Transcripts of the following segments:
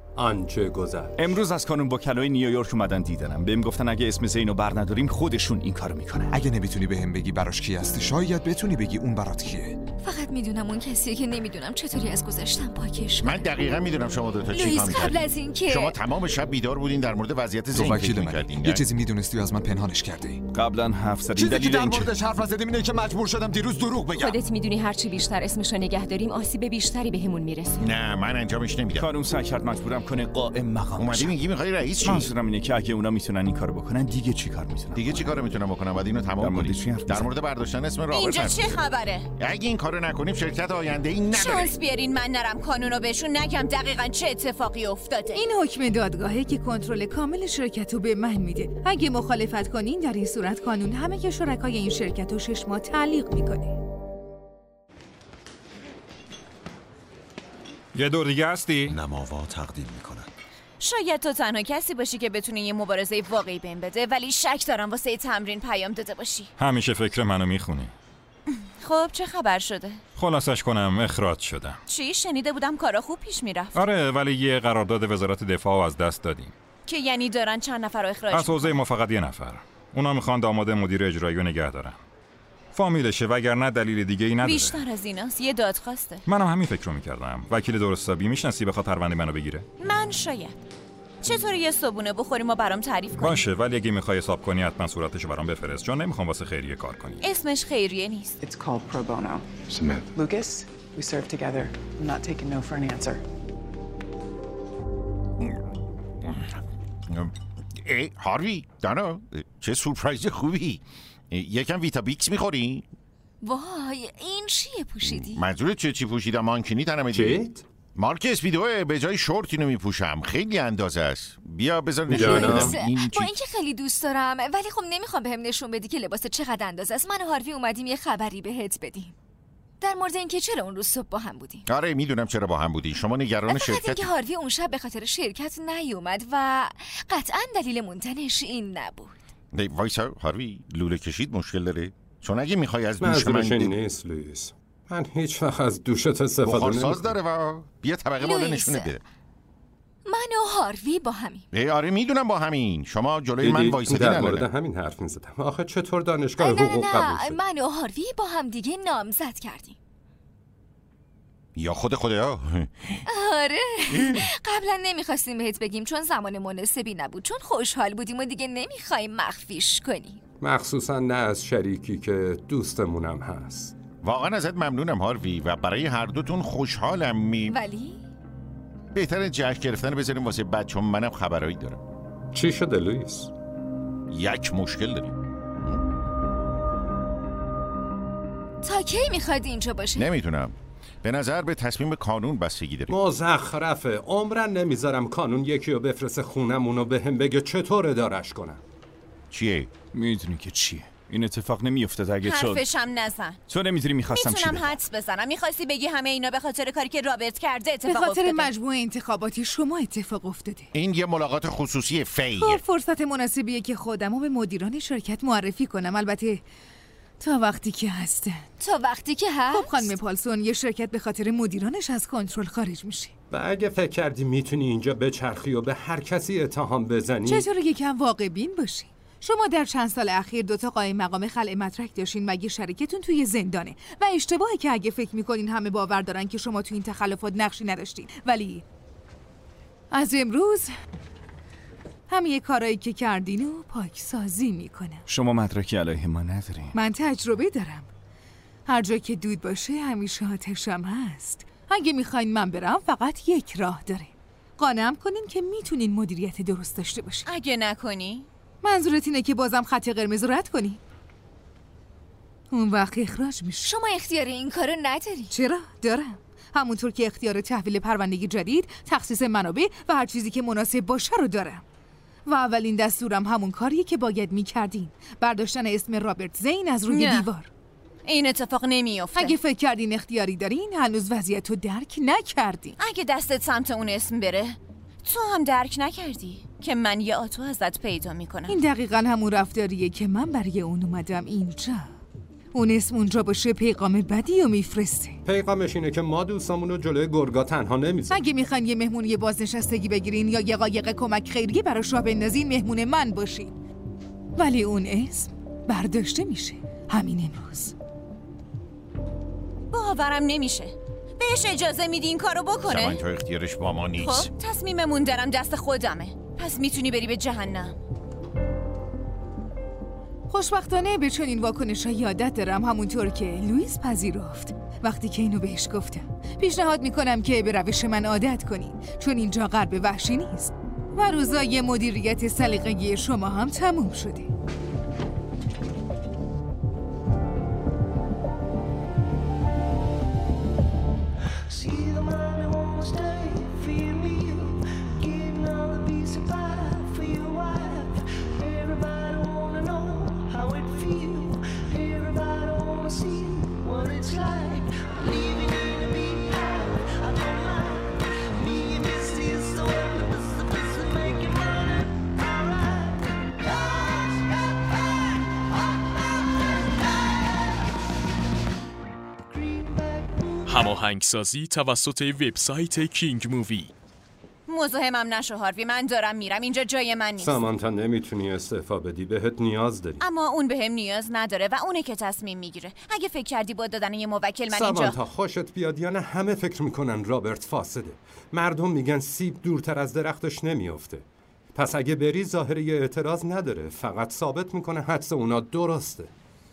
آنچه گذشت. امروز از کانون وکلای نیویورک اومدن دیدنم. بهم گفتن اگه اسم زینو برنداریم خودشون این کارو میکنن. اگه نمیتونی بهم بگی براش کی هستی، شاید بتونی بگی اون برات کیه. فقط میدونم اون کسیه که نمیدونم چطوری از گذشتم پاکش کنم. من دقیقاً میدونم شما دو تا چی کار قبل از این که شما تمام شب بیدار بودین در مورد وضعیت زین فکر می‌کردین. یه چیزی میدونستی و از من پنهانش کردی. قبلا حرف زدیم. چیزی که در موردش حرف نزدیم اینه که مجبور شدم دیروز دروغ بگم. خودت میدونی هرچی بیشتر اسمشو نگه داریم آسیب بیشتری بهمون میرسه. نه من انجامش نمیدم. کانون سعی کرد مجبورم کنه قائم مقام. اومدی میگی میخوای رئیس چی؟ منظورم اینه که اگه اونا میتونن این کارو بکنن دیگه چیکار میتونن؟ دیگه چیکارو میتونم بکنم؟ بعد اینو تمام کنیم. در مورد برداشتن اسم رابرت. اینجا چه خبره؟ اگه این کارو نکنیم شرکت آینده‌ای نداره. شانس بیارین من نرم کانونو بهشون نگم دقیقاً چه اتفاقی افتاده. این حکم دادگاهه که کنترل کامل شرکت رو به من میده. اگه مخالفت کنین در این صورت کانون همه که شرکای این شرکت رو 6 ماه تعلیق میکنه. یه دور دیگه هستی؟ نماوا تقدیم میکنن. شاید تو تنها کسی باشی که بتونی یه مبارزه واقعی بین بده، ولی شک دارم واسه تمرین پیام داده باشی. همیشه فکر منو میخونی. خب چه خبر شده؟ خلاصش کنم اخراج شدم. چی؟ شنیده بودم کارا خوب پیش میرفت. آره ولی یه قرارداد وزارت دفاع از دست دادیم. که یعنی دارن چند نفر رو اخراج از حوزه ما فقط یه نفر. اونا میخوان داماد مدیر اجرایی رو نگه دارن. فامیلشه وگرنه دلیل دیگه ای نداره. بیشتر از ایناست، یه دادخواسته. منم همین فکر رو میکردم. وکیل درستابی میشناسی بخواد پرونده منو بگیره؟ من شاید. چطوری یه صبونه بخوریم و برام تعریف کنی؟ باشه ولی اگه میخوای حساب کنی حتما صورتشو برام بفرست چون نمیخوام واسه خیریه کار کنی. اسمش خیریه نیست. It's called pro bono. Smith. Lucas, we serve together. I'm not taking no for an answer. هاروی، دانا، چه سورپرایز خوبی. یکم ویتا بیکس میخوری؟ وای این چیه پوشیدی؟ منظورت چی پوشیدم؟ مانکینی تنمه دیگه؟ مارک اسپیدوه، به جای شورت اینو میپوشم. خیلی اندازه است. بیا بذار نشون بدم. با اینکه خیلی دوست دارم ولی خب نمیخوام بهم نشون بدی که لباس چقدر اندازه است. من و هاروی اومدیم یه خبری بهت بدیم در مورد اینکه چرا اون روز صبح با هم بودیم. آره میدونم چرا با هم بودی. شما نگران شرکت. اینکه هاروی اون شب به خاطر شرکت نیومد و قطعا دلیل موندنش این نبود. وایسا هاروی، لوله کشید مشکل داره؟ چون اگه میخوای از دوش من نیست لوئیس. من هیچ وقت از دوشت استفاده نمی‌کنم. بخارساز داره و بیا طبقه بالا نشونت بده. من و هاروی با همین. آره میدونم با همین. شما جلوی من وایسادین در مورد همین حرف می‌زدم. آخه چطور دانشگاه حقوق قبول شد؟ من و هاروی با هم دیگه نامزد کردیم. یا خدا. آره قبلا نمیخواستیم بهت بگیم چون زمان مناسبی نبود، چون خوشحال بودیم و دیگه نمیخوایم مخفیش کنیم، مخصوصا نه از شریکی که دوستمونم هست. واقعا ازت ممنونم هاروی و برای هر دوتون خوشحالم. ولی بهتره جشن گرفتن بذاریم واسه بعد، چون منم خبرایی دارم. چی شده لوئیس؟ یک مشکل داریم. تا کی میخواد اینجا باشه؟ نمیتونم. به نظر به تصمیم کانون بستگی داره. مزخرفه. عمرن نمیذارم کانون یکی رو بفرسته خونمونو به هم بگه چطور ادارش کنم. چیه؟ میدونی که چیه؟ این اتفاق نمیافتاد اگه حرفشم نزن. تو نمیدونی میخواستم چی میتونم حدس بزنم. میخواستی بگی همه اینا به خاطر کاری که رابرت کرده اتفاق افتاده. به افتاده. خاطر مجموعه انتخاباتی شما اتفاق افتاده. این یه ملاقات خصوصی فیه. خب فرصت مناسبیه که خودمو به مدیران شرکت معرفی کنم، البته تا وقتی که هستن. تا وقتی که هست؟ خب خانم پالسون، یه شرکت به خاطر مدیرانش از کنترل خارج میشه. و اگه فکر کردی میتونی اینجا بچرخی و به هر کسی اتهام بزنی، چطور یکم واقع بین باشی؟ شما در چند سال اخیر 2 تا قایم مقام خلع مدرک داشتین، مگه شریکتون توی زندانه و اشتباهی که اگه فکر میکنین همه باور دارن که شما توی این تخلفات نقشی نداشتین، ولی از امروز همه کارهایی که کردین و پاکسازی میکنم. شما مدرکی علیه ما ندارین. من تجربه دارم. هر جا که دود باشه همیشه آتشم هست. اگه میخواین من برم فقط یک راه داره. قانعم کنین که میتونین مدیریت درست داشته باشین. اگه نکنی؟ منظورت اینه که بازم خط قرمز رد کنی؟ اون وقت اخراج میشه. شما اختیار این کارو نداری. چرا؟ دارم. همونطور که اختیار تحویل پرونده جدید، تخصیص منابع و هر چیزی که مناسب باشه رو دارم. و اولین دستورم همون کاریه که باید میکردین، برداشتن اسم رابرت زین از روی دیوار. این اتفاق نمیافته. اگه فکر کردین اختیاری دارین، هنوز وضعیت رو درک نکردین. اگه دستت سمت اون اسم بره، تو هم درک نکردی که من یه آتو ازت پیدا میکنم. این دقیقاً همون رفتاریه که من برای اون اومدم اینجا. اون اسم اونجا باشه پیغام بدی و میفرسته. پیغامش اینه که ما دوستامونو جلوی گرگا تنها نمیذاریم. اگه میخواین یه مهمونی بازنشستگی بگیرین یا یه قایق کمک خیریه براش راه بندازین، مهمون من باشین. ولی اون اسم برداشته میشه همین امروز. باورم نمیشه. بهش اجازه میدی این کارو بکنه؟ زمان تا اختیارش با ما نیست. خب تصمیممون دارم دست خودمه. پس میتونی بری به جهنم. خوشبختانه به چنین واکنش‌هایی عادت دارم، همونطور که لوئیس پذیرفت. وقتی که اینو بهش گفتم پیشنهاد میکنم که به روش من عادت کنین، چون اینجا غرب وحشی نیست و روزای مدیریت سلیقه‌ای شما هم تموم شده. هماهنگسازی توسط وبسایت کینگ مووی. مزاحمم نشو هاروی، من دارم میرم، اینجا جای من نیست. سامانتا نمیتونی استعفا بدی، بهت نیاز داری. اما اون بهم نیاز نداره و اونه که تصمیم میگیره. اگه فکر کردی با دادن یه موکل من اینجا سامانتا خوشت بیاد یا نه، همه فکر میکنن رابرت فاسده. مردم میگن سیب دورتر از درختش نمیافته. پس اگه بری ظاهر یه اعتراض نداره، فقط ثابت میکنه حدس اونا درسته.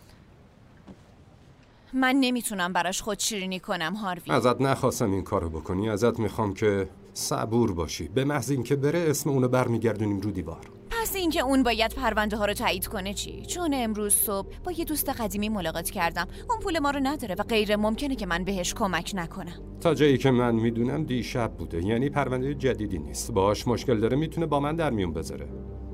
من نمیتونم براش خودشیرینی کنم هاروی. ازت نخواستم این کارو بکنی، ازت میخوام که صبور باشی. به محض اینکه بره اسم اونو برمیگردونیم رو دیوار. پس اینکه اون باید پرونده ها رو تایید کنه چی؟ چون امروز صبح با یه دوست قدیمی ملاقات کردم. اون پول ما رو نداره و غیر ممکنه که من بهش کمک نکنم. تا جایی که من میدونم دیشب بوده، یعنی پرونده جدیدی نیست. باهاش مشکل داره، میتونه با من در میون بذاره.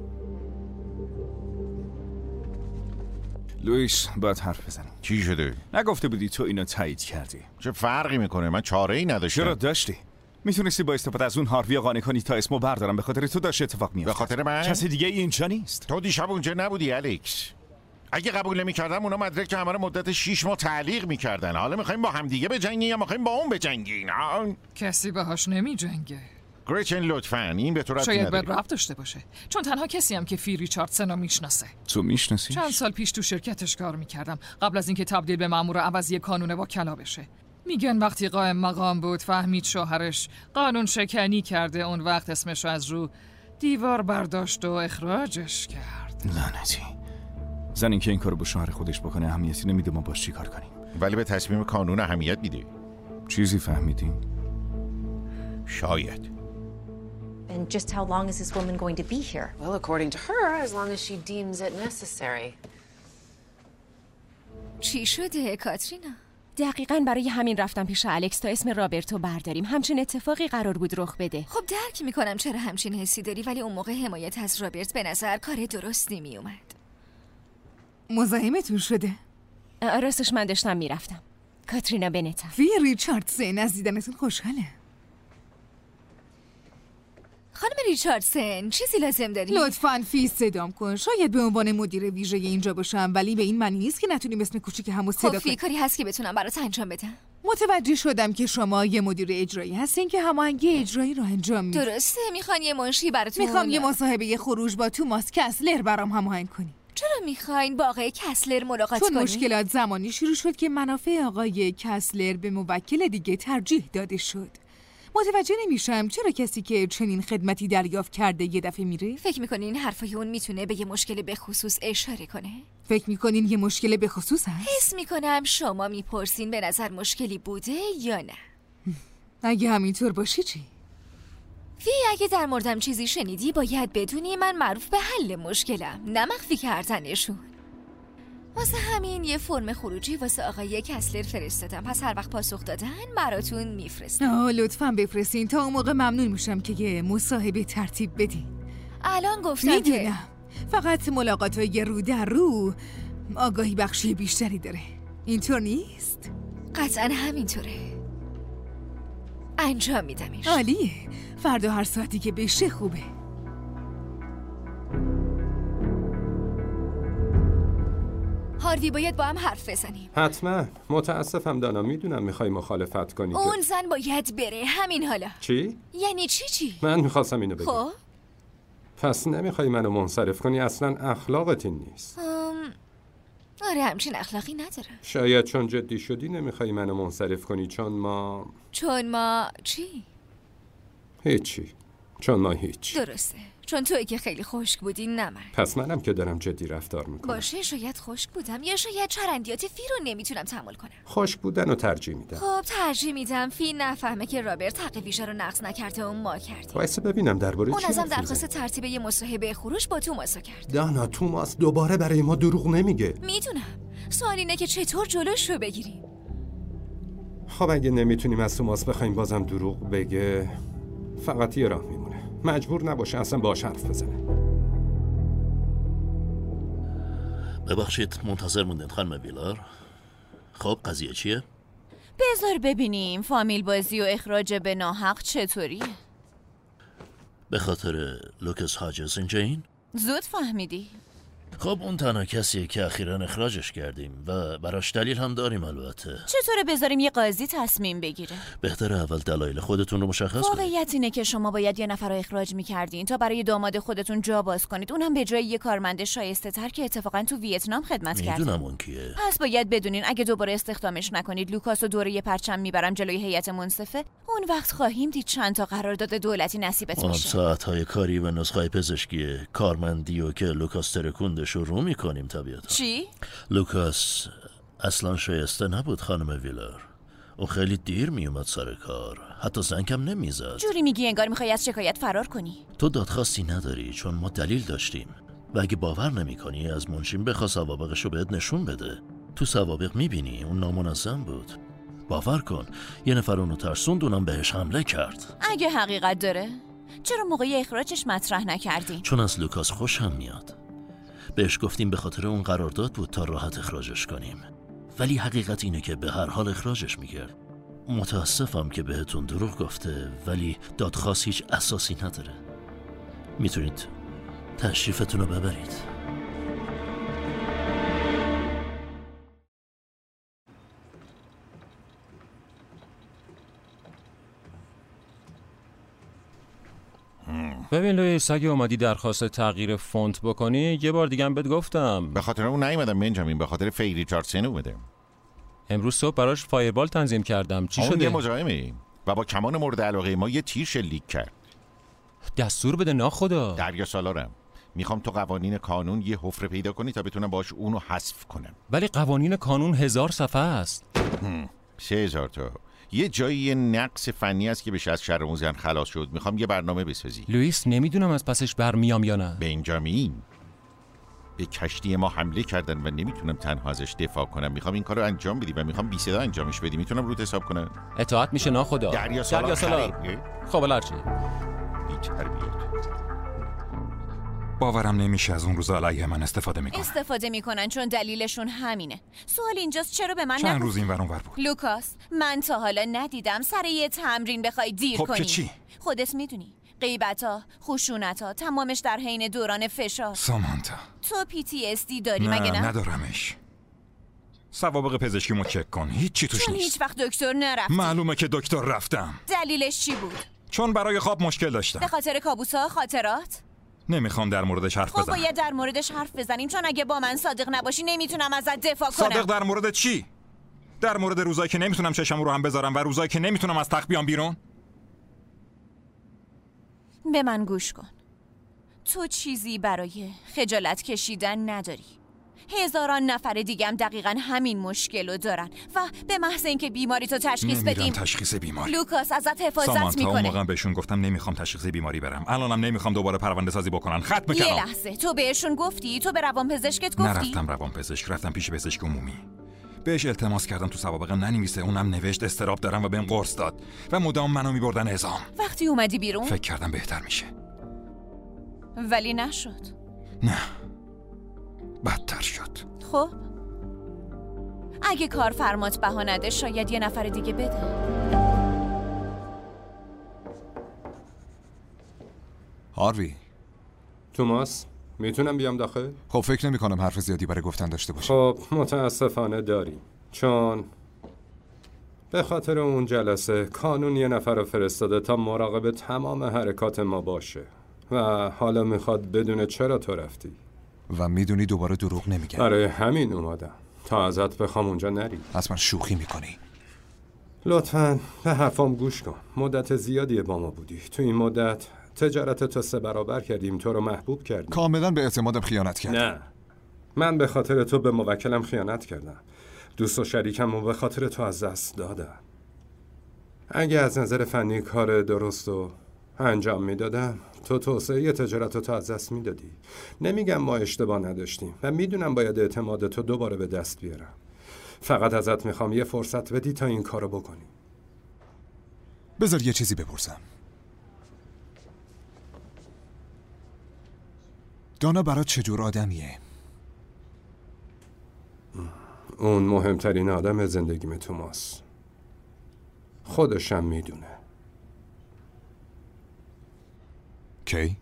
لوئیس باید حرف بزنم. چی شده؟ نگفته بودی تو اینو تایید کردی؟ چه فرقی میکنه؟ من چاره‌ای نداشتم. چرا داشتی؟ میتونستی با استفاده از اون هاروی قانع کنی تا اسمو بردارم. به خاطر تو داشت اتفاق میافتاد. به خاطر من؟ کسی دیگه اینجا نیست. تو دیشب اونجا نبودی الکس. اگه قبول نمی‌کردم اونا مدرک همه رو مدت 6 ماه تعلیق می‌کردن. حالا می‌خوایم با هم دیگه بجنگیم یا می‌خوایم با اون بجنگیم؟ کسی باهاش نمی‌جنگه. گریچن لطفاً این به تو ربطی شاید نداره. باید ربط داشته باشه، چون تنها کسی هم که فی ریچاردسن رو میشناسه. تو میشناسی؟ چند سال پیش تو شرکتش کار میکردم قبل از اینکه تبدیل به مأمور عوضی کانون وکلا بشه. میگن وقتی قائم مقام بود فهمید شوهرش قانون شکنی کرده، اون وقت اسمشو از رو دیوار برداشت و اخراجش کرد. لعنتی. زنی که این کارو با شوهر خودش بکنه اهمیتی نمیده، ما باش چی کار کنیم؟ ولی به تصمیم کانون اهمیت میده. چیزی فهمیدیم؟ شاید. And just how long is this woman going to be here? Well, according to her, as long as she deems it necessary. چی شده کاترینا؟ دقیقاً برای همین رفتم پیش الکس تا اسم رابرتو برداریم. همچین اتفاقی قرار بود رخ بده. خب درک میکنم چرا همچین حسی داری، ولی اون موقع حمایت از رابرت به نظر کار درستی میومد. مزاحمتون شده؟ راستش من داشتم میرفتم. کاترینا بنتم. فی ریچاردسن از دیدنتون خوشحاله. خانم ریچاردسن چیزی لازم داری؟ لطفاً فی صدام کن. شاید به عنوان مدیر ویژه اینجا باشم، ولی به این معنی نیست که نتونیم اسم کوچیک همو صدا کنیم. خب فی کاری هست که بتونم برات انجام بدم. متوجه شدم که شما یه مدیر اجرایی هستین که هماهنگی اجرایی رو انجام میدید. درسته. میخوان یه منشی براتون؟ میخوام یه مصاحبه خروج با توماس کسلر برام هماهنگ کنی. چرا میخواین با آقای کسلر ملاقات کنین؟ چون مشکلات زمانی شروع شد که منافع آقای کسلر به موکل دیگه ترجیح داده شد. متوجه نمیشم چرا کسی که چنین خدمتی دریافت کرده یه دفعه میره؟ فکر میکنین حرفای اون میتونه به یه مشکل به خصوص اشاره کنه؟ فکر میکنین یه مشکل به خصوص هست؟ حس میکنم شما میپرسین به نظر مشکلی بوده یا نه. اگه همینطور باشه چی؟ فی اگه در موردم چیزی شنیدی باید بدونی من معروف به حل مشکلم، نه مخفی کردنشون. واسه همین یه فرم خروجی واسه آقای کسلر فرستادم، پس هر وقت پاسخ دادن براتون میفرستم. لطفاً بفرستین، تا اون موقع ممنون میشم که یه مصاحبه ترتیب بدین. الان گفتم میدونم فقط ملاقات‌های رو در رو آگاهی بخشی بیشتری داره، اینطور نیست؟ قطعاً همینطوره. انجام میدمش. عالیه، فردا هر ساعتی که بشه خوبه. هاروی باید با هم حرف بزنیم. حتما. متاسفم دانا، میدونم میخوای مخالفت کنی. اون زن باید بره همین حالا. چی؟ یعنی چی؟ من میخواستم اینو بگم. خب پس نمیخوای منو منصرف کنی؟ اصلا اخلاقت این نیست. آره همچین اخلاقی نداره. شاید چون جدی شدی نمیخوای منو منصرف کنی چون ما چی؟ هیچی. چون ما هیچ. درسته. چون تویی که خیلی خشک بودی نه من. پس منم که دارم جدی رفتار میکنم. باشه شاید خشک بودم یا شاید چرندیات فی رو نمیتونم تحمل کنم. خشک بودن رو ترجیح میدم. خب ترجیح میدم فی نفهمه که رابرت حق ویژه رو نقض نکرده و ما کردیم. وایسا ببینم درباره چی. اون ازم درخواست ترتیب یه مصاحبه خروج با توماسو کرد. دانا توماس دوباره برای ما دروغ نمیگه. میدونم. سوال اینه که چطور جلوش رو بگیریم. خب اگه نمیتونیم از توماس بخوایم بازم دروغ بگه، فقط یه راه میمونه. مجبور نباشه اصلا باهاش حرف بزنه. ببخشید منتظر موندین خانم ویلار. خب قضیه چیه؟ بذار ببینیم فامیل بازی و اخراج به ناحق چطوریه؟ به خاطر لوکاس هاجز اینجا این؟ زود فهمیدی؟ خب اون تنها کسیه که اخیراً اخراجش کردیم و براش دلیل هم داریم البته. چطوره بذاریم یه قاضی تصمیم بگیره؟ بهتره اول دلایل خودتون رو مشخص کنید. واقعیت اینه که شما باید یه نفر رو اخراج می‌کردین تا برای داماد خودتون جا باز کنید، اونم به جای یه کارمند شایسته‌تر که اتفاقاً تو ویتنام خدمت کرده. میدونم اون کیه. پس باید بدونین اگه دوباره استخدامش نکنید لوکاس و دوره پرچم میبرم جلوی هیئت منصفه، اون وقت خواهیم دید چند تا قرارداد دولتی نصیبت میشه. ساعت‌های کاری و نسخه‌های پزشکی کارمندی و که لوکاس ترکوندش رو می‌کنیم طبیعتا. چی؟ لوکاس اصلا شایسته نبود خانم ویلر. اون خیلی دیر میومد سر کار، حتی زنگم نمیزد. جوری میگی انگار میخوای از شکایت فرار کنی. تو دادخواستی نداری چون ما دلیل داشتیم و اگه باور نمی‌کنی از منشین بخوا سوابقشو بهت نشون بده. تو سوابق میبینی اون نامنظم بود. باور کن یه نفر اونو ترسوند، اونم بهش حمله کرد. اگه حقیقت داره چرا موقع اخراجش مطرح نکردین؟ چون از لوکاس خوشم میاد. بهش گفتیم به خاطر اون قرارداد بود تا راحت اخراجش کنیم، ولی حقیقت اینه که به هر حال اخراجش میکرد. متاسفم که بهتون دروغ گفته، ولی دادخواست هیچ اساسی نداره. میتونید تشریفتون رو ببرید. ببین لوئیس، اگه اومدی درخواست تغییر فونت بکنی یه بار دیگه هم بهت گفتم. به خاطر اون نیومدم بنجامین، به خاطر فی ریچاردسن اومدم. امروز صبح براش فایربال تنظیم کردم. چی شده؟ یه مزاحمه و با کمان مورد علاقه ما یه تیر شلیک کرد. دستور بده ناخدا. دریا سالارم، میخوام تو قوانین کانون یه حفره پیدا کنی تا بتونم باش اونو حذف کنم. ولی قوانین کانون 1000 صفحه است. 3000 تا. یه جایی یه نقص فنی است که بشه از شر اون زن خلاص شد. میخوام یه برنامه بسازی. لوئیس نمیدونم از پسش برمیام یا نه. بنجامین، به کشتی ما حمله کردن و نمیتونم تنها ازش دفاع کنم. میخوام این کارو انجام بدی و میخوام بی صدا انجامش بدی. میتونم روت حساب کنم؟ اطاعت میشه ناخدا. دریا سالار. خب الارچی بی تربیت. باورم نمیشه از اون روز علیه من استفاده میکنن چون دلیلشون همینه. سوال اینجاست چرا به من چند روز این ور اون ور بود. لوکاس، من تا حالا ندیدم سر یه تمرین بخوای دیر کنی. که چی؟ خودت میدونی غیبت‌ها، خشونت‌ها، تمامش در حین دوران فشار. سامانتا، تو PTSD داری مگه نه؟ ندارمش. سوابق پزشکیمو چک کن، هیچی توش چون نیست. هیچ وقت دکتر نرفتی. معلومه که دکتر رفتم. دلیلش چی بود؟ چون برای خواب مشکل داشتم. به خاطر کابوس‌ها، خاطرات؟ نمیخوام در موردش حرف بزنم. خب باید در موردش حرف بزنیم چون اگه با من صادق نباشی نمیتونم ازت دفاع کنم. صادق در مورد چی؟ در مورد روزایی که نمیتونم چشمو رو هم بذارم و روزایی که نمیتونم از تخت بیام بیرون؟ به من گوش کن. تو چیزی برای خجالت کشیدن نداری. هزاران نفر دیگه هم دقیقاً همین مشکل رو دارن و به محض اینکه بیماری تو تشخیص بدیم تشخیص بیماری. لوکاس ازت حفاظت سامانتا، میکنه. اون موقع بهشون گفتم نمیخوام تشخیص بیماری برم. الانم نمیخوام دوباره پرونده سازی بکنن. ختم کردم. یه لحظه، تو بهشون گفتی؟ تو به روانپزشکت گفتی؟ نرفتم روانپزشک، رفتم پیش پزشک عمومی. بهش التماس کردم تو سوابقم ننویسه. اونم نوشت استراب دارم و بهم قرص داد و مدام منو میبردن اعزام. وقتی اومدی بیرون فکر کردم بهتر میشه، ولی نشد. نه، بدتر شد. خب اگه کارفرمات بها نده شاید یه نفر دیگه بده. هاروی، توماس، میتونم بیام داخل؟ خب فکر نمی کنم حرف زیادی برای گفتن داشته باشه. خب متاسفانه داریم، چون به خاطر اون جلسه کانون یه نفر رو فرستاده تا مراقب تمام حرکات ما باشه و حالا میخواد بدونه چرا تو رفتی. و میدونی دوباره دروغ نمیگم. آره همین اومدم تا ازت بخوام اونجا نری. حتما شوخی میکنی. لطفاً به حرفام گوش کن. مدت زیادیه با ما بودی. تو این مدت تجارت تو 3 برابر کردیم، تو رو محبوب کردیم. کاملا به اعتمادم خیانت کردم. نه، من به خاطر تو به موکلم خیانت کردم. دوست و شریکم رو به خاطر تو از دست دادم. اگه از نظر فنی کار درست رو انجام میدادم تو توسعه تجارت رو تو از دست میدادی. نمیگم ما اشتباه نداشتیم و میدونم باید اعتماد تو دوباره به دست بیارم. فقط ازت میخوام یه فرصت بدی تا این کارو بکنی. بذار یه چیزی بپرسم. دانا برات چجور آدمیه؟ اون مهمترین آدم زندگیم توماس. خودشم میدونه. کی؟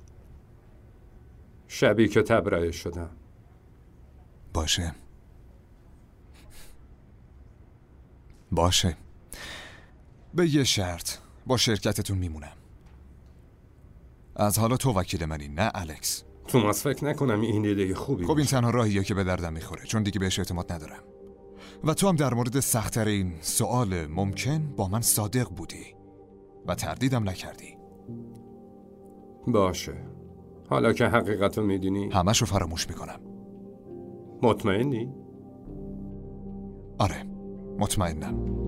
شبی که تبرئه شدم. باشه. به یه شرط با شرکتتون میمونم. از حالا تو وکیل منی، نه الکس. توماس فکر نکنم این ایده خوبی خب این تنها راهیه که به دردم میخوره، چون دیگه بهش اعتماد ندارم. و تو هم در مورد سخت‌تر این سوال ممکن با من صادق بودی و تردیدم نکردی. باشه، حالا که حقیقتو میدونی همشو فراموش میکنم. مطمئنی؟ آره، مطمئنم.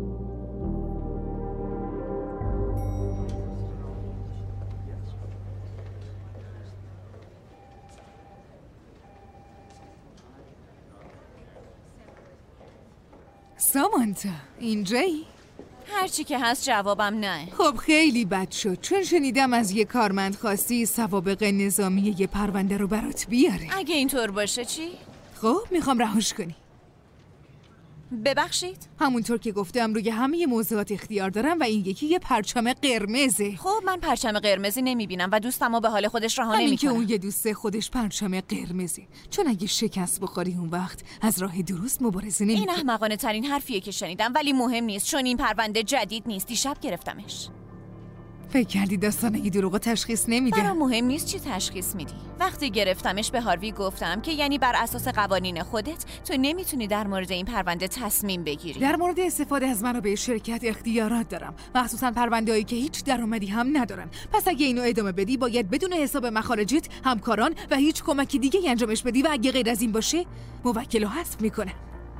سامانتا اینجایی؟ هرچی که هست جوابم نه. خب خیلی بد شد، چون شنیدم از یه کارمند خواستی سوابق نظامی یه پرونده رو برات بیاره. اگه اینطور باشه چی؟ خب میخوام رهاش کنی. ببخشید؟ همونطور که گفتم روی همه موضوعات اختیار دارم و این یکی یه پرچم قرمزه. خب من پرچم قرمزی نمیبینم و دوستمو به حال خودش رها نمیکنه. همین که اون یه دوسته خودش پرچم قرمزه، چون اگه شکست بخوری اون وقت از راه درست مبارزه نمی‌کنی. این احمقانه ترین حرفیه که شنیدم، ولی مهم نیست چون این پرونده جدید نیست. دیشب گرفتمش. فکر کردی داستان اگه دروغو تشخیص نمیده؟ برام مهم نیست چی تشخیص میدی. وقتی گرفتمش به هاروی گفتم که یعنی بر اساس قوانین خودت تو نمیتونی در مورد این پرونده تصمیم بگیری. در مورد استفاده از منابع شرکت اختیارات دارم، مخصوصا پرونده‌ای که هیچ درآمدی هم ندارن. پس اگه اینو ادامه بدی باید بدون حساب مخارجت، همکاران و هیچ کمکی دیگه انجامش بدی و اگه غیر از این باشه موکلو حذف میکنه.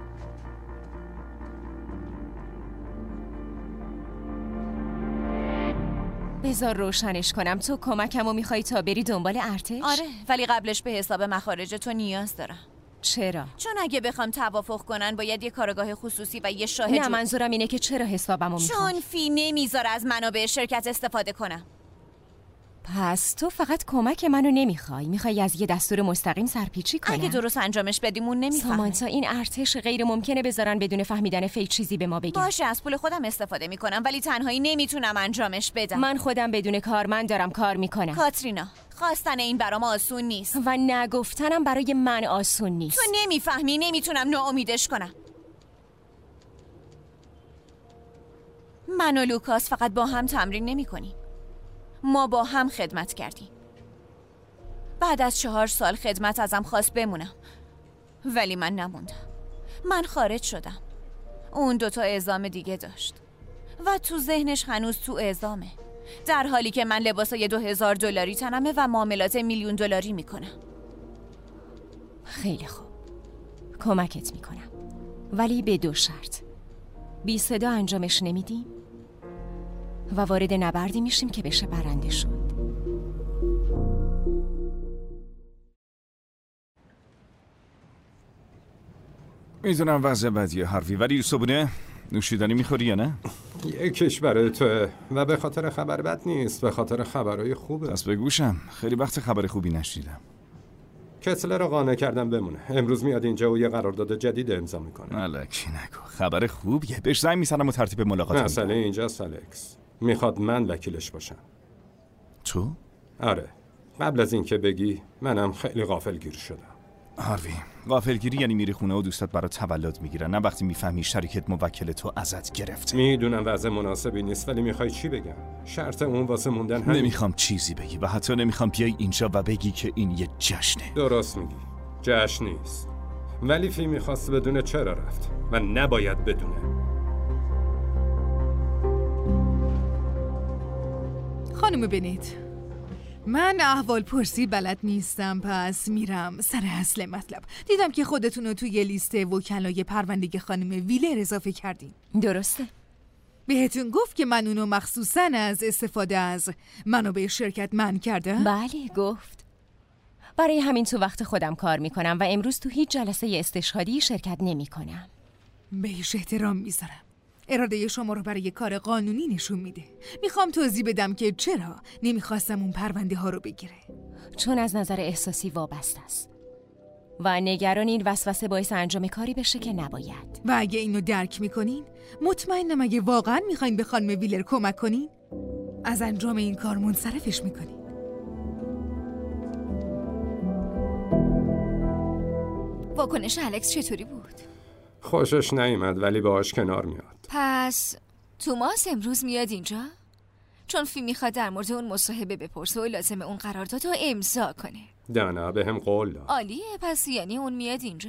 بذار روشنش کنم. تو کمکمو میخوای تا بری دنبال ارتش؟ آره، ولی قبلش به حساب مخارج تو نیاز دارم. چرا؟ چون اگه بخوام توافق کنن باید یه کارگاه خصوصی و یه شاهد. نه منظورم اینه که چرا حسابمو میخوای؟ چون فی نمیذاره از منابع شرکت استفاده کنم. پس تو فقط کمک منو نمیخوای، میخوای از یه دستور مستقیم سرپیچی کنم. اگه درست انجامش بدیمون نمیفهمه. سامانتا این ارتش غیر ممکنه بذارن بدون فهمیدن فیک چیزی به ما بگن. باشه از پول خودم استفاده میکنم ولی تنهایی نمیتونم انجامش بدم. من خودم بدون کارمند دارم کار میکنم. کاترینا، خواستن این برام آسون نیست و نگفتنم برای من آسون نیست. تو نمیفهمی، نمیتونم ناامیدش کنم. من و لوکاس فقط با هم تمرین نمیکنیم. ما با هم خدمت کردیم. بعد از 4 سال خدمت ازم خواست بمونم ولی من نموندم. من خارج شدم. اون 2 تا اعزام دیگه داشت و تو ذهنش هنوز تو اعزامه، در حالی که من لباسای $2000 تنمه و معاملات $1,000,000 میکنم. خیلی خوب، کمکت میکنم ولی به 2 شرط. بی صدا انجامش نمیدیم و وارد نبردی میشیم که بشه برنده شد. میدونم وضع بدیه هاروی، ولی صبحونه نوشیدنی میخوری یا نه؟ یکیش برای توه و به خاطر خبر بد نیست، به خاطر خبرهای خوبه. دست به گوشم، خیلی وقت خبر خوبی نشنیدم. کتلر رو قانع کردم بمونه. امروز میاد اینجا و یه قرارداد جدید امضا میکنه. الکی نگو، خبر خوبیه. بهش زنگ میزنم و ترتیب ملاقات. مسئله اینجاست الکس، میخواد من وکیلش باشم. تو؟ آره، قبل از اینکه بگی منم خیلی غافلگیر شدم. هاروی، غافلگیری یعنی میری خونه و دوستات برات تولد میگیرن، نه وقتی میفهمی شریکت موکل تو ازت گرفته. میدونم وضع مناسبی نیست، ولی میخوای چی بگم؟ شرط اون واسه موندن همین. نمیخوام چیزی بگی و حتی نمیخوام بیای اینجا و بگی که این یه جشنه. درست میگی، جشن نیست. ولی فی میخواست بدونه چرا رفت و نباید بدونه. خانم بنیت، من احوال پرسی بلد نیستم، پس میرم سر اصل مطلب. دیدم که خودتون رو توی لیست وکلای پرونده خانم ویلر اضافه کردین. درسته. بهتون گفت که من اونو مخصوصاً از استفاده از منابع شرکت منع کردم؟ بله گفت. برای همین تو وقت خودم کار میکنم و امروز تو هیچ جلسه استشهادی شرکت نمیکنم. بهش احترام میذارم. اراده شما رو برای کار قانونی نشون میده. میخوام توضیح بدم که چرا نمیخواستم اون پرونده ها رو بگیره. چون از نظر احساسی وابسته است و نگران این وسوسه باعث انجام کاری بشه که نباید. و اگه اینو درک میکنین، مطمئنم اگه واقعا میخواین به خانم ویلر کمک کنین، از انجام این کار منصرفش میکنین. واکنش الکس چطوری بود؟ خوشش نیامد ولی باهاش کنار میاد. پس توماس امروز میاد اینجا؟ چون فی میخواد در مورد اون مصاحبه بپرسه و لازمه اون قرارداد رو امضا کنه. دانا بهم قول داد. عالیه، پس یعنی اون میاد اینجا؟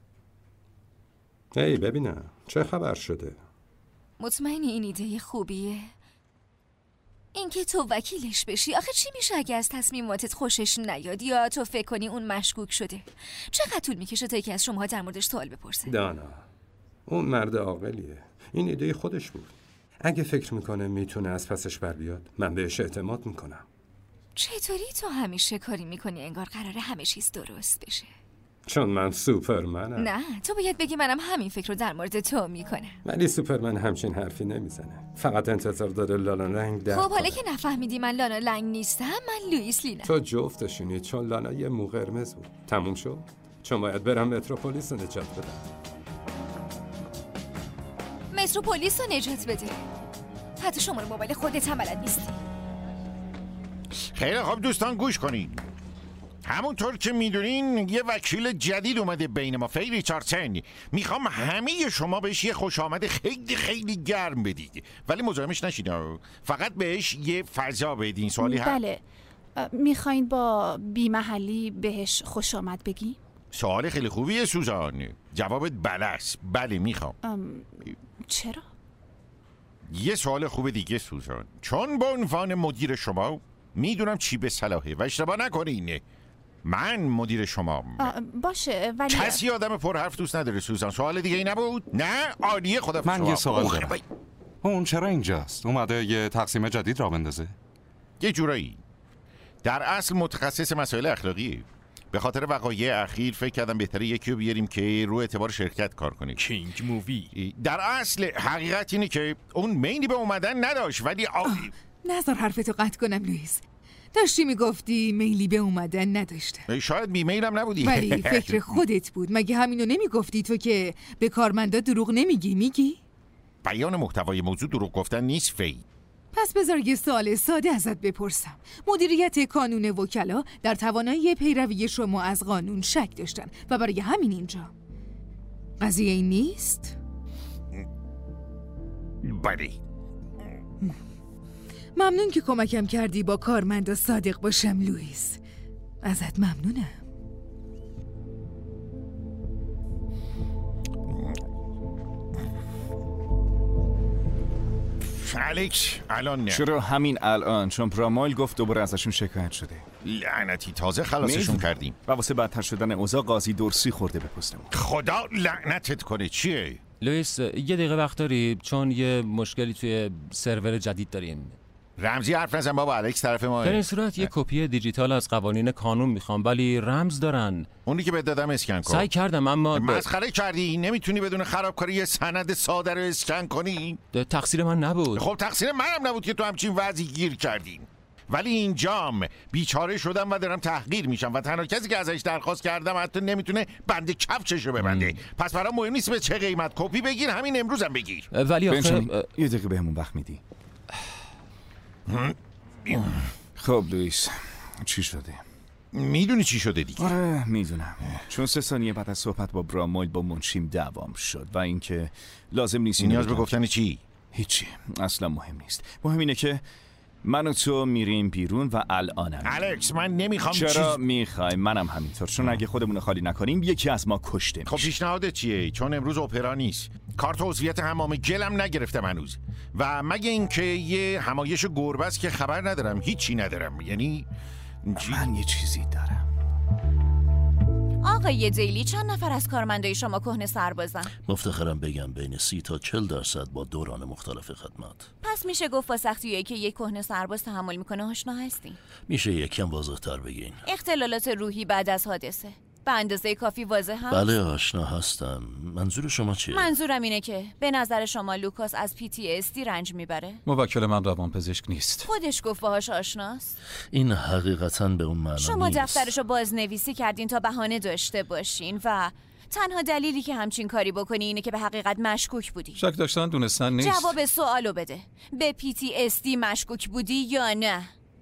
هی ببینم چه خبر شده؟ مطمئنی این ایده خوبیه؟ اینکه تو وکیلش بشی، آخه چی میشه اگه از تصمیماتت خوشش نیاد یا تو فکر کنی اون مشکوک شده؟ چقدر طول میکشه تا یکی از شما در موردش سوال بپرسه؟ دانا اون مرد عاقلیه، این ایده خودش بود. اگه فکر میکنه میتونه از پسش بر بیاد، من بهش اعتماد میکنم. چطوری تو همیشه کاری میکنی انگار قراره همه چیز درست بشه؟ چون من سوپرمنم. نه، تو باید بگی منم همین فکر رو در مورد تو میکنم. ولی سوپرمن همچین حرفی نمیزنه، فقط انتظار داره لانا لنگ در خب حالا که نفهمیدی من لانا لنگ نیستم، من لوئیس لینم. تو جفتشونی، چون لانا یه مو قرمز بود. تموم شد؟ چون باید برم متروپولیس رو نجات بدم. متروپولیس رو نجات بده؟ حتی شماره موبایل خودت هم بلد نیستی. خیلی خوب دوستان گوش کنین. همونطور که میدونین یه وکیل جدید اومده بین ما، فی ریچاردسن. میخوام همه شما بهش یه خوش آمد خیلی خیلی گرم بدید، ولی مزاحمش نشید، فقط بهش یه فضا بدین. سوالی هست؟ بله، میخواین با بی‌محلی بهش خوش آمد بگی؟ سوال خیلی خوبیه سوزان، جوابت بله است. بله میخوام. چرا؟ یه سوال خوب دیگه سوزان، چون به عنوان مدیر شما میدونم چی به صلاحه و اشتباه نکنین. من مدیر شما. باشه ولی کسی آدم پرحرف دوست نداره سوزان. سوال دیگه ای نبود؟ نه عالیه. خدا من یه سوال دارم. اون چرا اینجاست؟ اومده یه تقسیم جدید را بندازه؟ یه جورایی. در اصل متخصص مسائل اخلاقیه. به خاطر وقایع اخیر فکر کردم بهتره یکی رو بیاریم که رو اعتبار شرکت کار کنه. کینگ مووی. در اصل حقیقت اینه که اون میلی به اومدن نداشت، ولی نذار حرفتو قطع کنم لوئیس. داشتی میگفتی میلی به اومدن نداشته. شاید بیمیل هم نبودی. ولی فکر خودت بود. مگه همینو نمیگفتی تو که به کارمندا دروغ نمیگی؟ میگی؟ بیان محتوای موضوع دروغ گفتن نیست فی. پس بذار یه سوال ساده ازت بپرسم. مدیریت کانون وکلا در توانایی پیروی شما از قانون شک داشتن و برای همین اینجا. قضیه این نیست؟ بله. ممنون که کمکم کردی با کارمندا صادق باشم لوئیس. ازت ممنونم. الکس الان نه. چرا همین الان؟ چون پرامایل گفت دوباره ازشون شکایت شده. لعنتی تازه خلاصشون کردیم و واسه بدتر شدن اوضاع قاضی درسی خورده به پستمون. خدا لعنتت کنه. چیه؟ لوئیس یه دقیقه وقت داری؟ چون یه مشکلی توی سرور جدید داریم. رمزی حرف نزن بابا، الکس طرف ما. در این صورت یه کپی دیجیتال از قوانین کانون میخوام، ولی رمز دارن. اونی که بهت دادم اسکن کن. سعی کردم اما مسخره کردی. نمیتونی بدون خرابکاری یه سند ساده رو اسکن کنی؟ تقصیر من نبود. خب تقصیر منم نبود که تو همچین وضعی گیر کردین. ولی اینجام بیچاره شدم و دارم تحقیر میشم و تنها کسی که ازش درخواست کردم حتی نمیتونه بند کفششو ببنده. پس برام مهم نیست به چه قیمت. کپی بگیر، همین امروزم بگیر. ولی آخه یه دقیقه بهمون وقت میدی؟ خب لوئیس، چی شده؟ میدونی چی شده دیگه؟ آره میدونم. چون 3 ثانیه بعد از صحبت با برامویل با منشیم دعوام شد و اینکه لازم نیست نیاز به گفتن چی؟ هیچی، اصلا مهم نیست. مهم اینه که من و تو میریم بیرون و الانم. الکس من نمیخوام. چرا میخوای؟ منم همینطور. چون اگه خودمون خالی نکنیم یکی از ما کشته میشه. خب پیشنهادت چیه؟ چون امروز اپرا نیست. کارت عضویت حمام گلم نگرفتم هنوز. و مگه اینکه یه همایش گربه است که خبر ندارم، هیچی ندارم. یعنی من یه چیزی دارم. آقای دیلی، چند نفر از کارمندای شما کهنه سربازن؟ مفتخرم بگم بین 30 تا 40% با دوران مختلف خدمت. پس میشه گفت با سختیایی که یک کهنه سرباز تحمل میکنه آشنا هستین؟ میشه یکم واضح‌تر بگین؟ اختلالات روحی بعد از حادثه به اندازه کافی واضح هست؟ بله آشنا هستم. منظور شما چیه؟ منظورم اینه که به نظر شما لوکاس از PTSD رنج میبره؟ موکل من روانپزشک نیست. خودش گفت باهاش آشناست؟ این حقیقتاً به اون معنا شما نیست. دفترشو بازنویسی کردین تا بهانه داشته باشین و تنها دلیلی که همچین کاری بکنی اینه که به حقیقت مشکوک بودی. شک داشتن دونستن نیست. جواب سوالو بده. به PTSD مشکوک بودی یا نه؟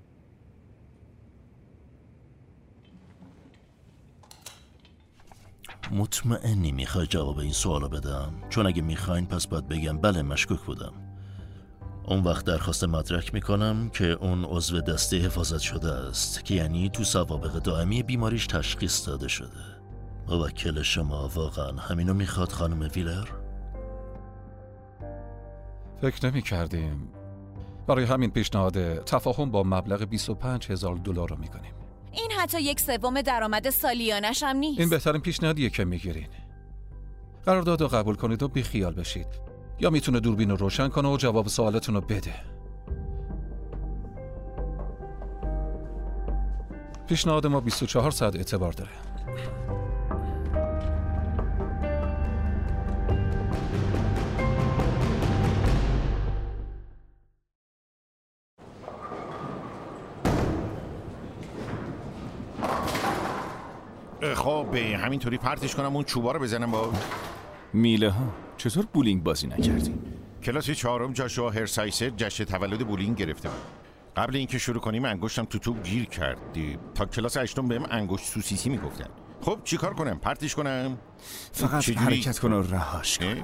مطمئنی میخوای جواب این سوالو بدم؟ چون اگه میخواین پس باید بگم بله مشکوک بودم. اون وقت درخواست مدرک میکنم که اون عضو دسته حفاظت شده است، که یعنی تو سوابق دائمی بیماریش تشخیص داده شده. موکل شما واقعا همینو میخواد خانم ویلر؟ فکر نمی کردیم. برای همین پیشنهاد تفاهم با مبلغ $25,000 رو میکنیم. این حتی 1/3 درآمد سالیانش هم نیست. این بهترین پیشنهادیه که میگیرین. قرارداد رو قبول کنید و بیخیال بشید. یا میتونه دوربین رو روشن کنه و جواب سوالتون رو بده. پیشنهاد ما 24 ساعت اعتبار داره. خب همینطوری پرتش کنم اون چوبا رو بزنم با میله ها. چطور بولینگ بازی نکردی؟ کلاس 4 جاشوا هرسایسر جشن تولد بولینگ گرفته بود. قبل اینکه شروع کنیم انگشتم تو توپ گیر کرد. تا کلاس 8 بهم انگشت سوسیسی میگفتن. خب چیکار کنم؟ پرتش کنم؟ فقط حرکت کن و رهاش کن.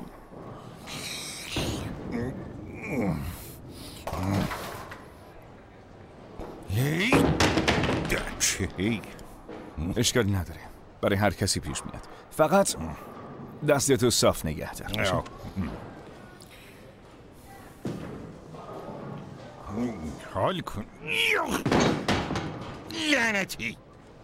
اشکالی نداره. برای هر کسی پیش میاد. فقط دستتو صاف نگه دار. حال کن. لعنتی.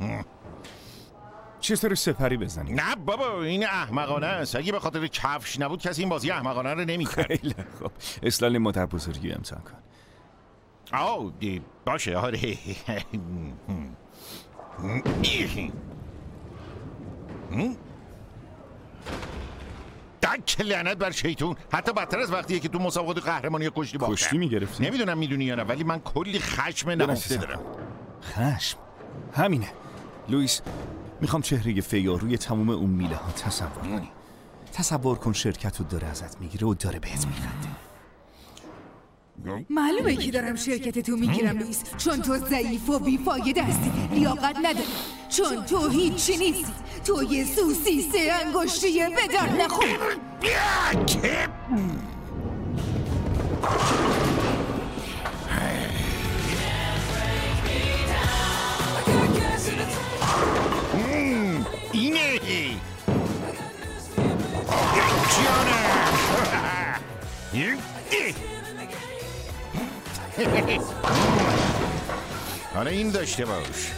چطور سپری بزنی؟ نه بابا این احمقانه است. اگه به خاطر کفش نبود کسی این بازی احمقانه رو نمی‌کرد. خیلی خب. اسلال مادر بزرگی امتحان کن. باشه آره. دک لعنت بر شیطون. حتی بدتر از وقتیه که تو مسابقات قهرمانی کشتی باختم. کشتی میگرفتی؟ نمیدونم میدونی یا نه ولی من کلی خشم نهفته دارم. خشم؟ همینه. لوئیس میخوام چهره فیا روی تموم اون میله ها تصور کنی. تصور کن شرکت رو داره ازت میگیره و داره بهت میخنده. معلومه که دارم شرکت تو میگیرم لوئیس، چون تو ضعیف و بیفایده هستی، لیاقت نداری، چون تو هیچی نیستی، تو یه سوسیسه انگشتیه به در نخور. اینه جانم. حالا این داشته باش.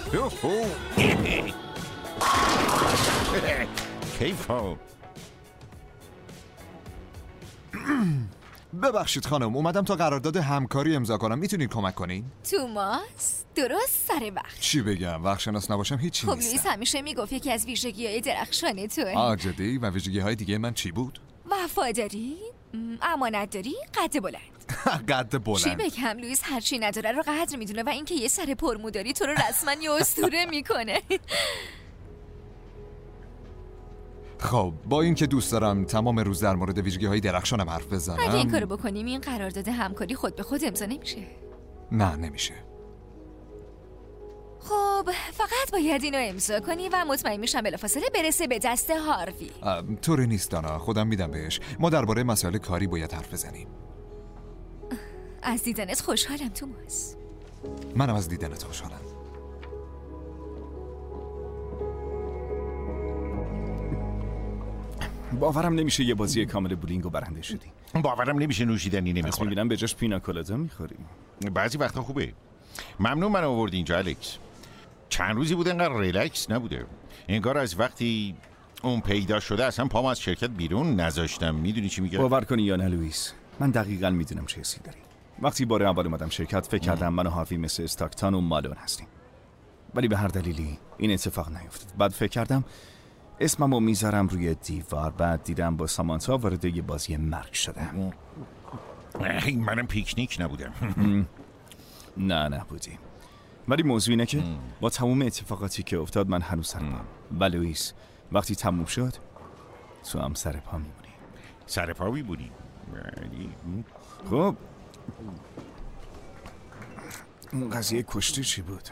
کیفو. ببخشید خانم، اومدم تا قرارداد همکاری امضا کنم. میتونید کمک کنین؟ توماس درست سر وقت. چی بگم؟ وقت شناس نباشم هیچی خب نیستم. لوئیس همیشه میگفت یکی از ویژگی‌های درخشان توئه. آجدی و ویژگی‌های دیگه من چی بود؟ وفاداری، امانتداری، قد بلند. قد بلند. چی بگم لوئیس هرچی نداره رو قدر میدونه و اینکه یه سر پرموداری تو رو رسما یه اسطوره میکنه. خب با این که دوست دارم تمام روز در مورد ویژگی‌های درخشانم حرف بزنم. اگه این کارو بکنیم این قرارداد همکاری خود به خود امضا نمیشه. نه نمیشه. خب خب فقط باید اینو امضا کنی و مطمئن میشم بلافاصله برسه به دست هاروی. طوری نیست دانا، خودم میدم بهش. ما درباره مسائل کاری باید حرف بزنیم. از دیدنت خوشحالم توماس. منم از دیدنت خوشحالم. باورم نمیشه یه بازی کامل بولینگو برنده شدی. باورم نمیشه نوشیدنی نمیخورم. میبینم به جاش پینا کلادا میخوریم. بعضی وقتا خوبه. ممنون من آوردی اینجا الکس. چند روزی بود انقدر ریلکس نبوده. انگار از وقتی اون پیدا شده اصلا پام از شرکت بیرون نذاشتم. میدونی چی میگم؟ باور کنی یا نه لوئیس، من دقیقاً میدونم چه حسی داری. وقتی بار اول اومدم شرکت فکر کردم من و هاروی مثل استاکتان و مالون هستیم. ولی به هر دلیلی این اتفاق نیفتاد. بعد فکر کردم اسممو میذارم روی دیوار. بعد دیدم با سامانتا وارد یه بازی مرگ شدم. منم پیکنیک نبودم. نه نبودی. ولی موضوع اینه که با تموم اتفاقاتی که افتاد من هنوز سر پام. و لوئیس وقتی تموم شد تو هم سر پا میمونی. سر پا میمونی؟ خب اون قضیه کشتی چی بود؟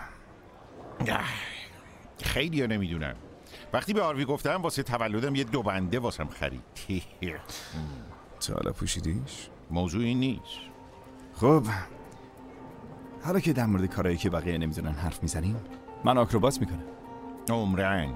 خیلی ها نمیدونم. وقتی به آروی گفتم واسه تولدم یه 2 بنده واسم خرید. تا حالا پوشیدیش؟ موضوع این نیست. خب حالا که در مورد کارهایی که بقیه نمیدونن حرف میزنیم، من آکروبات میکنم. عمرن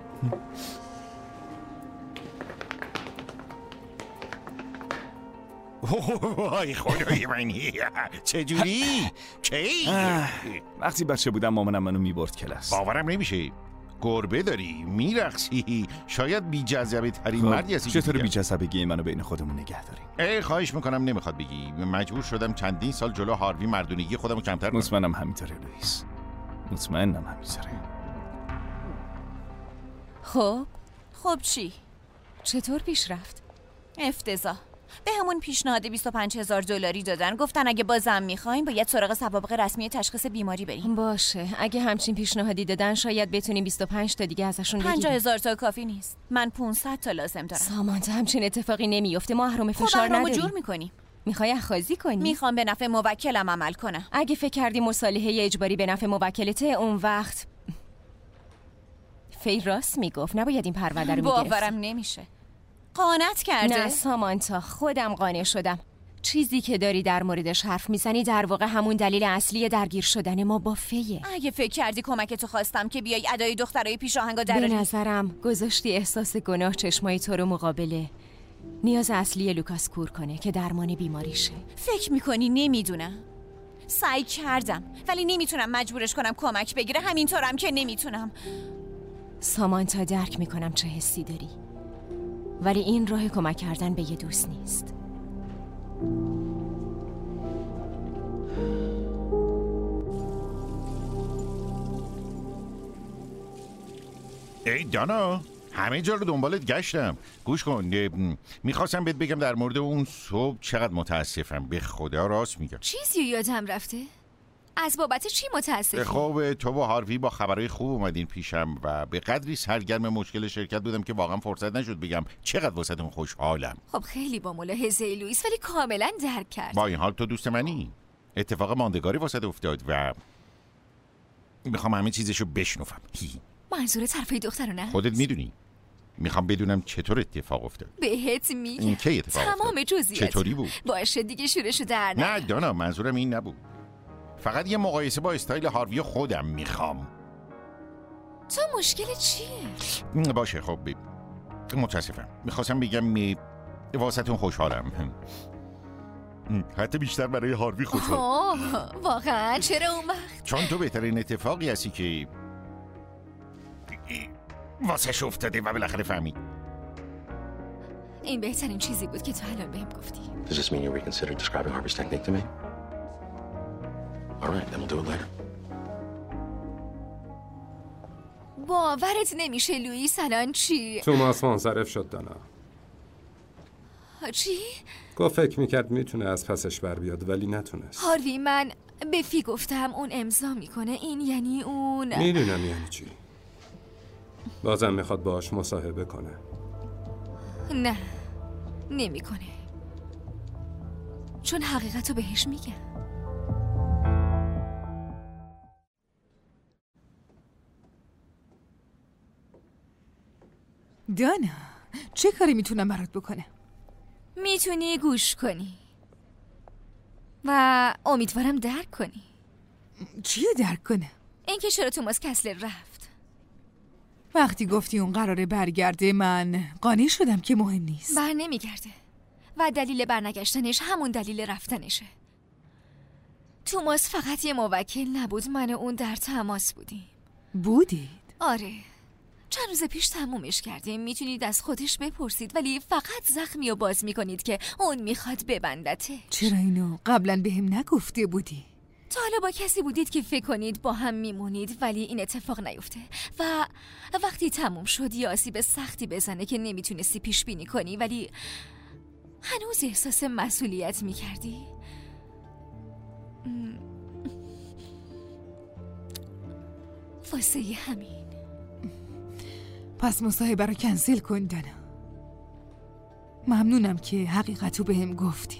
وای خدای منی. چجوری؟ کی؟ وقتی بچه بودم مامانم منو میبرد کلاس. باورم نمیشه. گربه داری میرقصی. شاید بی جذبه ترین مردی هستی. چطور بی جذبگی منو بین خودمون نگه داریم؟ خواهش میکنم نمیخواد بگی. مجبور شدم چندین سال جلو هاروی مردونگی خودمو کمتر کنم. مطمئنم همینطوره لوئیس. مطمئنم همینطوره. خب چی؟ چطور پیش رفت؟ افتضاح. به همون پیشنهاد $25,000 دادن. گفتن اگه بازم میخوایم باید سراغ سوابق رسمی تشخیص بیماری بریم. باشه، اگه همچین پیشنهادی دادن شاید بتونیم 25 تا دیگه ازشون بگیریم. 50,000 تا کافی نیست. من 500 تا لازم دارم. سامانتا همچین اتفاقی نمیفته. ما اهرم فشار نداریم. جور میکنیم. میخوای اخاذی کنی؟ میخوام به نفع موکلم عمل کنم. اگه فکر کردی مصالحه اجباری به نفع موکلته، اون وقت فی راست میگفت. نباید این پرونده رو میگرفت. باورم نمیشه. قانت کرده؟ نه سامانتا، خودم قانع شدم. چیزی که داری در موردش حرف میزنی در واقع همون دلیل اصلی درگیر شدن ما با فیه. اگه فکر کردی کمکتو خواستم که بیای ادای دخترای پیشاهنگا دراری. به نظرم گذاشتی احساس گناه چشمای تو رو مقابله نیاز اصلی لوکاس کور کنه که درمان بیماریشه. فکر میکنی نمیدونم؟ سعی کردم ولی نمیتونم مجبورش کنم کمک بگیره. همینطورم که نمیتونم. سامانتا درک میکنم چه حسی داری، ولی این راه کمک کردن به یه دوست نیست. ای دانا، همه جا رو دنبالت گشتم. گوش کن، میخواستم بهت بگم در مورد اون صبح چقدر متاسفم. به خدا راست میگم. چیزی یادم رفته؟ از بابت چی متاسفی؟ خب تو و هاروی با خبرهای خوب اومدین پیشم و به قدری سرگرم مشکل شرکت بودم که واقعا فرصت نشد بگم چقدر واسهتون خوشحالم. خب خیلی با ملاحظه لوئیس، ولی کاملا درک کرد. با این حال تو دوست منی. اتفاق ماندگاری واسه افتاد و میخوام همه چیزشو بشنوم. منظورت حرفای دخترو نه؟ خودت میدونی. میخوام بدونم چطور اتفاق افتاد. بهت میگم. کی اتفاق افتاد؟ تمام جزئیات. چطوری بود؟ باشه دیگه شورشو در نه دانا، منظورم این نبود. فقط یه مقایسه با استایل هاروی خودم میخوام. تو مشکل چیه؟ باشه خب متاسفم. میخواستم بگم واسهتون خوشحالم. حتی بیشتر برای هاروی خوشحال. واقعا چرا اون وقت؟ چون تو بهترین اتفاقی هستی که واسهش افتاده و بالاخره فهمید. این بهترین چیزی بود که تو الان بهم گفتی. Does this mean you reconsider describing Harvey's technique to me? All right, then we'll do it later. باورت نمیشه لوئیس الان چی؟ توماس منصرف شد دانا. چی؟ گفت فکر میکرد میتونه از پسش بر بیاد ولی نتونست. هاروی من به فی گفتم اون امضا میکنه. این یعنی اون میدونم یعنی چی. بازم میخواد باهاش مصاحبه کنه. نه نمیکنه، چون حقیقتو بهش میگم. دانا، چه کاری میتونم برات بکنم؟ میتونی گوش کنی و امیدوارم درک کنی. چیه درک کنه؟ اینکه چرا توماس کسلر رفت. وقتی گفتی اون قراره برگرده من قانع شدم که مهم نیست. بر نمیگرده و دلیل برنگشتنش همون دلیل رفتنشه. توماس فقط یه موکل نبود، من و اون در تماس بودیم. بودید؟ آره، چند روز پیش تمومش کردیم. میتونید از خودش بپرسید، ولی فقط زخمی رو باز میکنید که اون میخواد ببندته. چرا اینو قبلا بهم نگفته بودی؟ تا حالا با کسی بودید که فکر کنید با هم میمونید ولی این اتفاق نیفته و وقتی تموم شد یه آسیب سختی بزنه که نمیتونستی پیش بینی کنی ولی هنوز احساس مسئولیت میکردی؟ واسه همین. پس مصاحبه رو کنسل کن دانا. ممنونم که حقیقتو بهم گفتی.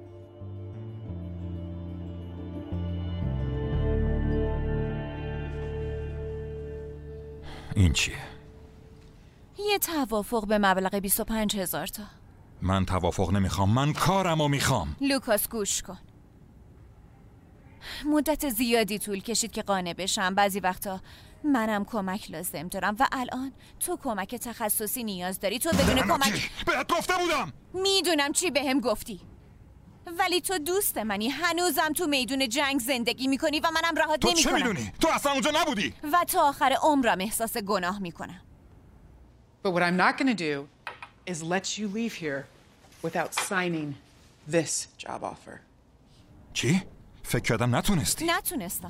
این چیه؟ یه توافق به مبلغ 25,000 تا. من توافق نمیخوام، من کارمو میخوام. لوکاس گوش کن. مدت زیادی طول کشید که قانع بشم. بعضی وقتا منم کمک لازم دارم و الان تو کمک تخصصی نیاز داری. تو بدون کمک بهت گفته بودم. میدونم چی بهم گفتی، ولی تو دوست منی. هنوزم تو میدون جنگ زندگی میکنی و منم راحت نمیکنم. تو چه میدونی؟ تو اصلا اونجا نبودی. و تا آخر عمرم احساس گناه میکنم. But what I'm not going to do is let you leave here without signing this job offer. چی؟ فکر کردم نتونستی. نتونستم.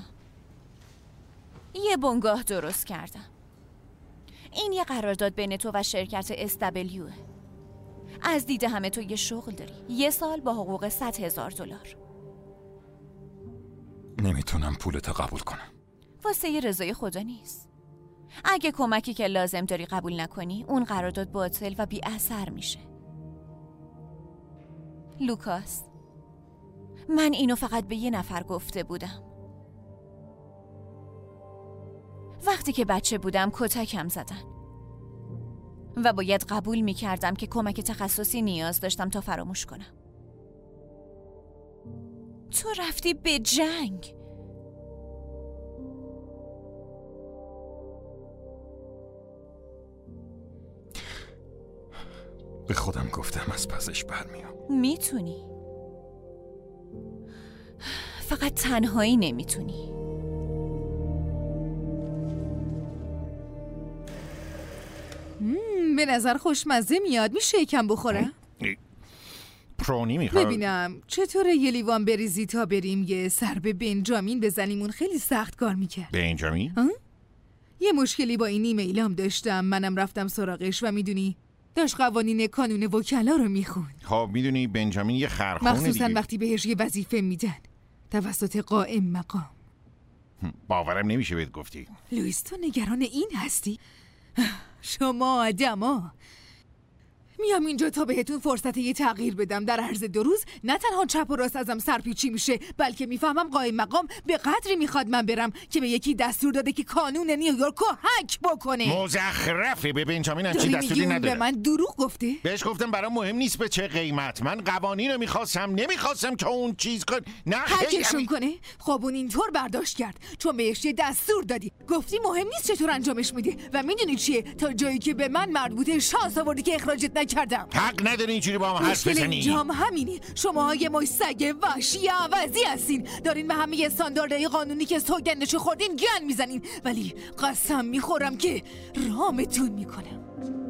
یه بنگاه درست کردم. این یه قرارداد بین تو و شرکت SW. از دید همه تو یه شغل داری. 1 سال با حقوق $100,000. نمیتونم پولتو قبول کنم. واسه یه رضای خدا نیست. اگه کمکی که لازم داری قبول نکنی، اون قرارداد باطل و بی اثر میشه. لوکاس، من اینو فقط به یه نفر گفته بودم. وقتی که بچه بودم کتکم زدن و باید قبول میکردم که کمک تخصصی نیاز داشتم تا فراموش کنم. تو رفتی به جنگ. به خودم گفتم از پسش برمیام. میتونی، فقط تنهایی نمیتونی. به نظر خوشمزه میاد. میشه یکم بخورم؟ پرونی میخواد. ببینم چطوره یه لیوان بریزی تا بریم یه سر به بنجامین بزنیم. اون خیلی سخت کار میکرد. بنجامین؟ یه مشکلی با این ایمیلام داشتم. منم رفتم سراغش و میدونی داشت قوانین کانون وکلا رو میخون. خب میدونی بنجامین یه خرخونه دیگه. مخصوصا وقتی بهش یه وظیفه میدن توسط قائم مقام. باورم نمیشه بهت گفتی. لوئیس تو نگران این هستی؟ شما آدما. میام اینجا تا بهتون فرصت یه تغییر بدم. در عرض 2 روز نه تنها چپ و راست ازم سرپیچی میشه، بلکه میفهمم قائم مقام به قدری میخواد من برم که به یکی دستور داده که کانون نیویورک رو هک بکنه. مزخرفه. به بنجامین هم چی دستوری نداره. به من دروغ گفته؟ بهش گفتم برام مهم نیست به چه قیمت. من قوانین رو نمیخواستم که اون چیز کن. نه هکشون کنه. خب اون اینطور برداشت کرد چون بهش یه دستور دادی. گفتی مهم نیست چطور انجامش میده و میدونی چیه؟ تا جایی که به من مربوطه شانس آوردی که اخراجت نکردم. حق نداری اینجوری با هم حرف بزنی. اینجام همینی. شما های مش سگ وحشی عوضی هستین. دارین به همه استانداردهای قانونی که سوگندشو خوردین گن میزنین، ولی قسم میخورم که رامتون میکنم.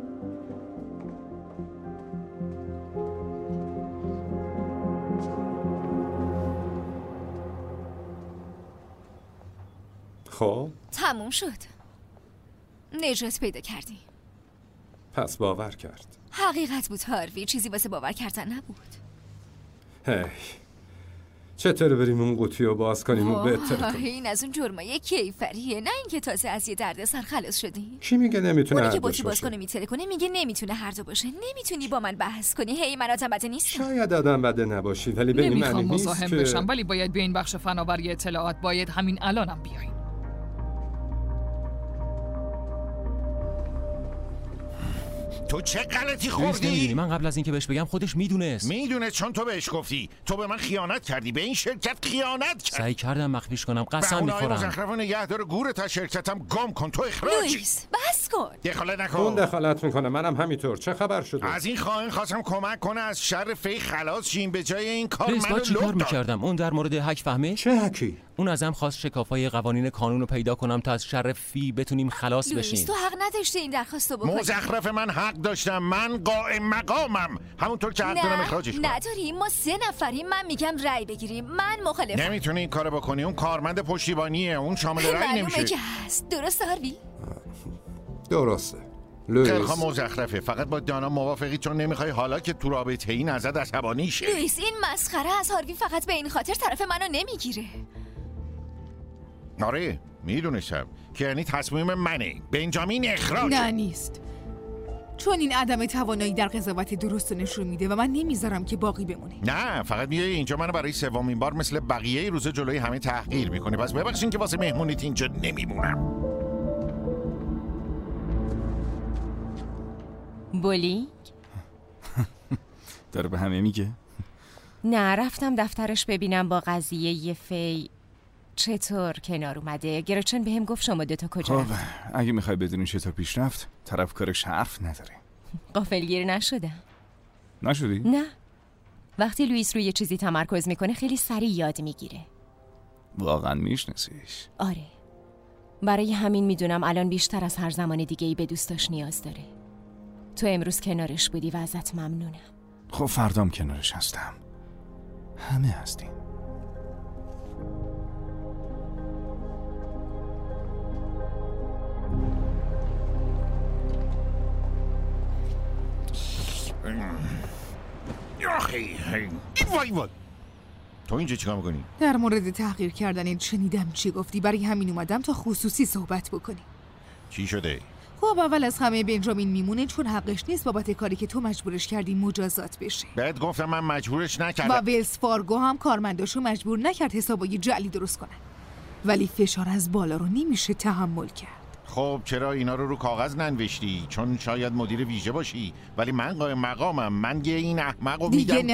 خب تموم شد. نجات پیدا کردی. پس باور کرد. حقیقت بود هاروی، چیزی واسه باور کردن نبود. هی چطور بریم اون قوطی رو باز کنیم و بهتر کنیم؟ این از اون جرمای کیفریه، نه اینکه تازه از یه دردسر خلاص شدی. کی میگه نمیتونه اونی هر که دو قوطی باز باشه؟ کنه میتره کنه میگه نمیتونه هر دو باشه. نمیتونی با من بحث کنی. هی من آدم بده نیستم. شاید آدم بده نباشی، ولی به این معنی نیست مزاحم که بشم، ولی باید به این بخش فناوری اطلاعات باید همین الانم بیاین. تو چه غلطی لوئیس خوردی؟ نمیدونی من قبل از اینکه بهش بگم خودش میدونست. چون تو بهش گفتی. تو به من خیانت کردی، به این شرکت خیانت کردی. سعی کردم مخفیش کنم، قسم میخورم. مزخرف نگهدار گور تا شرکتم گم کن. تو اخراجی. لوئیس بس کن. دخالت نکن. اون دخالت میکنه، منم همینطور. چه خبر شده؟ از این خائن خواستم کمک کنه از شر فی خلاص شیم، به جای این کار لوئیس منو چی کار لو داد. میکردم؟ اون در مورد هک فهمه؟ چه هکی؟ اون ازم خواست شکافای قوانین کانون رو پیدا کنم تا از شر فی بتونیم خلاص لوئیس بشیم. تو حق نداشتی این درخواستو بکنی. مزخرف، من حق داشتم. من قائم مقامم، همونطور که حق دارم اخراجش کنم. نداری. ما 3 نفریم. من میگم رأی بگیریم. من مخالفم. نمیتونی این کارو بکنی. اون کارمند پشتیبانیه، اون شامل رأی نمیشه. معلومه که هست. درسته هاروی؟ درسته. خیلی مزخرفه. فقط با دانا موافقی چون نمیخوای حالا که تو رابطه این ازت عصبانی شه. لوئیس این مسخره از هاروی فقط به این خاطر طرف منو نمیگیره. آره میدونستم که یعنی تصمیم منه. بنجامین اخراج. نه نیست، چون این عدم توانایی در قضاوت درست نشون میده و من نمیذارم که باقی بمونه. نه فقط میای اینجا منو برای 3مین بار مثل بقیه روزا جلوی همه تحقیر میکنی. پس ببخشید که واسه مهمونیت اینجا نمیمونم. بولینگ؟ داره به همه میگه؟ نه، رفتم دفترش ببینم با قضیه فی چطور کنار اومده. گرچن بهم گفت شما 2 کجا خب اگه میخوای بدونی چطور پیش رفت، طرف کارش حرف نداره. غافلگیر نشدم. نشدی؟ نه، وقتی لوئیس روی چیزی تمرکز میکنه خیلی سریع یاد میگیره. واقعا میشناسیش؟ آره، برای همین میدونم الان بیشتر از هر زمان دیگه‌ای به دوستاش نیاز داره. تو امروز کنارش بودی و ازت ممنونم. خب فردام کنارش هستم. همه هستیم. وای تو اینجا چیکار میکنی؟ در مورد تحقیر کردن شنیدم چی گفتی، برای همین اومدم تا خصوصی صحبت بکنی. چی شده؟ خب اول از همه بنجامین میمونه چون حقش نیست بابت کاری که تو مجبورش کردی مجازات بشه. بهت گفتم من مجبورش نکردم. و ویلز فارگو هم کارمنداشو مجبور نکرد حسابای جعلی درست کنن. ولی فشار از بالا رو نمیشه تحمل کرد. خب چرا اینا رو کاغذ ننوشتی؟ چون شاید مدیر ویژه باشی، ولی من قائم مقامم. من یه این احمقو میگم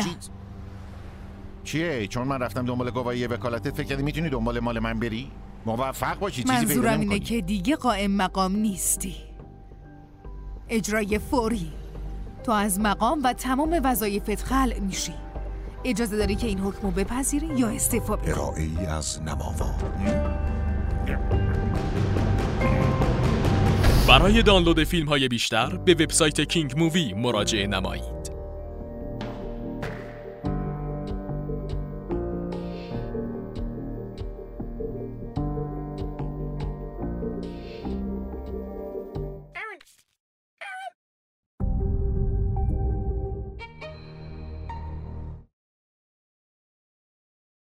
چیه؟ چون من رفتم دنبال گواهی وکالتت فکر کردی میتونی دنبال مال من بری؟ موفق باشی. چیزی پیدا نمی‌کنی. منظورم اینه که دیگه قائم مقام نیستی. اجرای فوری. تو از مقام و تمام وظایفت خلع میشی. اجازه داری که این حکمو بپذیری یا استعفا بدی. ارائه‌ای از نماوا. برای دانلود فیلم‌های بیشتر به وبسایت کینگ مووی مراجعه نمایید.